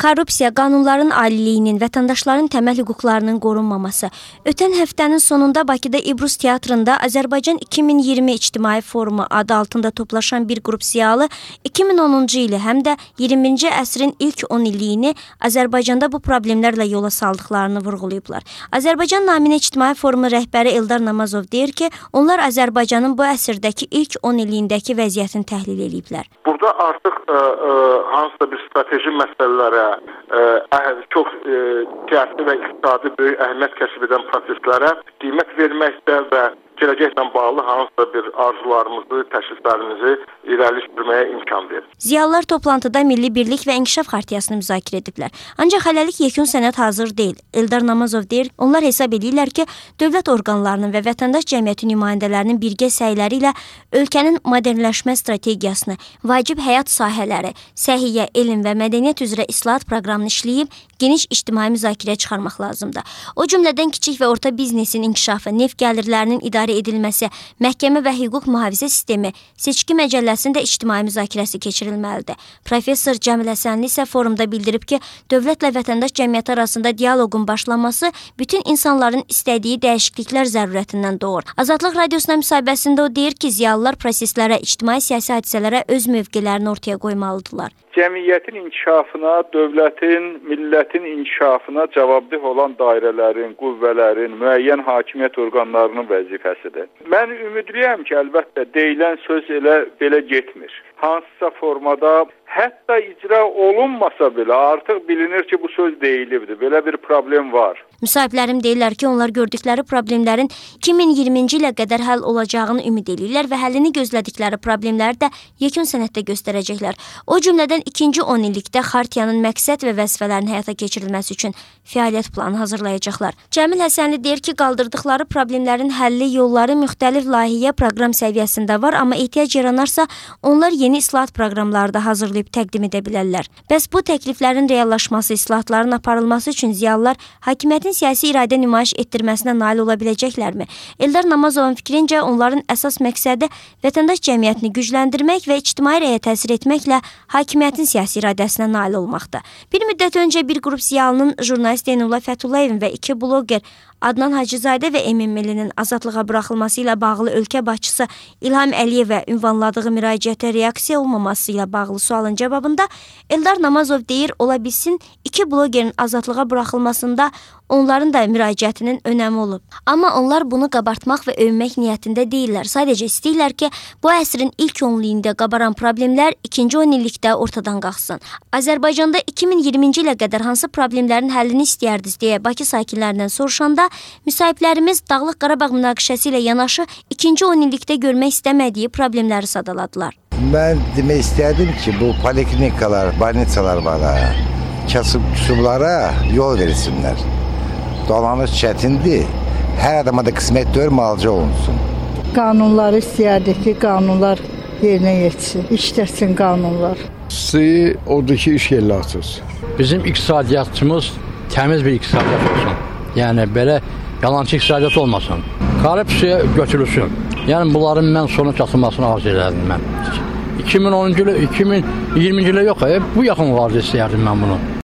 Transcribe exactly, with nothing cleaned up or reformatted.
korrupsiya, qanunların aliliyinin, vətəndaşların təməl hüquqlarının qorunmaması. Ötən həftənin sonunda Bakıda İbrus Teatrında Azərbaycan iki min iyirmi İctimai Forumu adı altında toplaşan bir qrup ziyalı iki min onuncu ili həm də iyirminci əsrin ilk on illiyini Azərbaycanda bu problemlərlə yola saldıqlarını vurğulayıblar. Azərbaycan Naminə İctimai Forumu rəhbəri Eldar Namazov deyir ki, onlar Azərbaycanın bu əsrdəki ilk on illiyindəki vəziyyətini təhlil ediblər. Burada artıq ə, ə, hansısa bir strateji məsələlərə, ə, çox ə, siyasi və iqtisadi böyük əhəmiyyət kəsb edən proseslərə qiymət verməkdə və gələcəklə bağlı hansısa bir arzularımızı, təkliflərimizi irəli sürməyə imkan verir. Ziyalılar toplantıda Milli Birlik və İnkişaf Xartiyasını müzakirə ediblər. Ancaq hələlik yekun sənəd hazır deyil. Eldar Namazov deyir, onlar hesab edirlər ki, dövlət orqanlarının və vətəndaş cəmiyyəti nümayəndələrinin birgə səyləri ilə ölkənin modernləşmə strategiyasını, vacib həyat sahələri, səhiyyə, elm və mədəniyyət üzrə islahat proqramını işləyib, geniş ictimai müzakirəyə çıxarmaq lazımdır. O cümlədən kiçik və orta biznesin inkişafı, neft gəlirlərinin idarə edilməsi, məhkəmə və hüquq mühafizə sistemi, seçki məcəlləsində ictimai müzakirəsi keçirilməlidir. Professor Cəmil Həsənli isə forumda bildirib ki, dövlətlə vətəndaş cəmiyyəti arasında dialoqun başlaması bütün insanların istədiyi dəyişikliklər zərurətindən doğur. Azadlıq Radiosuna müsahibəsində o deyir ki, ziyalılar proseslərə, ictimai-siyasi hadisələrə öz mövqelərini ortaya qoymalıdırlar. Cəmiyyətin inkişafına, dövlətin, millətin inkişafına cavabdeh olan dairələrin, qüvvələrin, müəyyən hakimiyyət orqanlarının vəzifəsidir. Mən ümidliyəm ki, əlbəttə deyilən söz elə belə getmir. Hansısa formada hətta icra olunmasa belə artıq bilinir ki, bu söz deyilibdir. Belə bir problem var. Müsahiblərim deyirlər ki, onlar gördükləri problemlərin iki min iyirminci ilə qədər həll olacağını ümid edirlər və həllini gözlədikləri problemləri də yekun sənəddə göstərəcəklər. O cümlədən ikinci on illikdə Xartiyanın məqsəd və vəzifələrinin həyata keçirilməsi üçün fəaliyyət planı hazırlayacaqlar. Cəmil Həsənli deyir ki, qaldırdıqları problemlərin həlli yolları müxtəlif layihə proqram səviyyəsində var, amma ehtiyac yaranarsa onlar yeni islahat proqramları da hazırlayıb təqdim edə bilərlər. Bəs bu təkliflərin reallaşması, islahatların aparılması üçün ziyalılar hakimiyyətin siyasi iradə nümayiş etdirməsinə nail ola biləcəklərmi? Eldar Namazovun fikrincə onların əsas məqsədi vətəndaş cəmiyyətini gücləndirmək və ictimai rəyə təsir etməklə hakimiyyətin siyasi iradəsinə nail olmaqdır. Bir müddət öncə bir qrup ziyalının jurnalist Zeynullah Fətullayevin və iki bloger Adnan Hacızadə və Emin Millinin azadlığa buraxılması ilə bağlı ölkə başçısı İlham Əliyevə ünvanladığı müraciətə reaksiya olmaması ilə bağlı sualın cavabında Eldar Namazov deyir, ola bilsin iki blogerin azadlığa buraxılmasında onların da müraciətinin önəmi olub. Amma onlar bunu qabartmaq və övmək niyyətində deyirlər. Sadəcə istəyirlər ki, bu əsrin ilk onluğunda qabaran problemlər ikinci on illikdə ortadan qalxsın. Azərbaycanda iki min iyirminci ilə qədər hansı problemlərin həllini istəyərdiniz deyə Bakı sakinlərindən soruşanda müsahiblərimiz Dağlıq Qarabağ münaqişəsi ilə yanaşı ikinci on illikdə görmək istəmədiyi problemləri sadaladılar. Mən demək istərdim ki, bu poliklinikalar, banitsalar var ha, kasıb-küsublara yol verilsinlər. Dolanış çətindir, hər adama da qismət deyil, malcı olunsun. Qanunları istəyərdik ki, qanunlar yerinə yetsin, işləsin qanunlar. Sizi odur ki, iş yerlə açız. Bizim iqtisadiyyatçımız təmiz bir iqtisadiyyat olsun. Yəni, belə yalancı iqtisadiyyat olmasın. Korrupsiya götürülsün. Yəni, bunların mən sona çatılmasını arzu edirdim mən. iki min onuncu ilə, iki min iyirminci ilə yox, bu yaxın vardı istəyərdim mən bunu.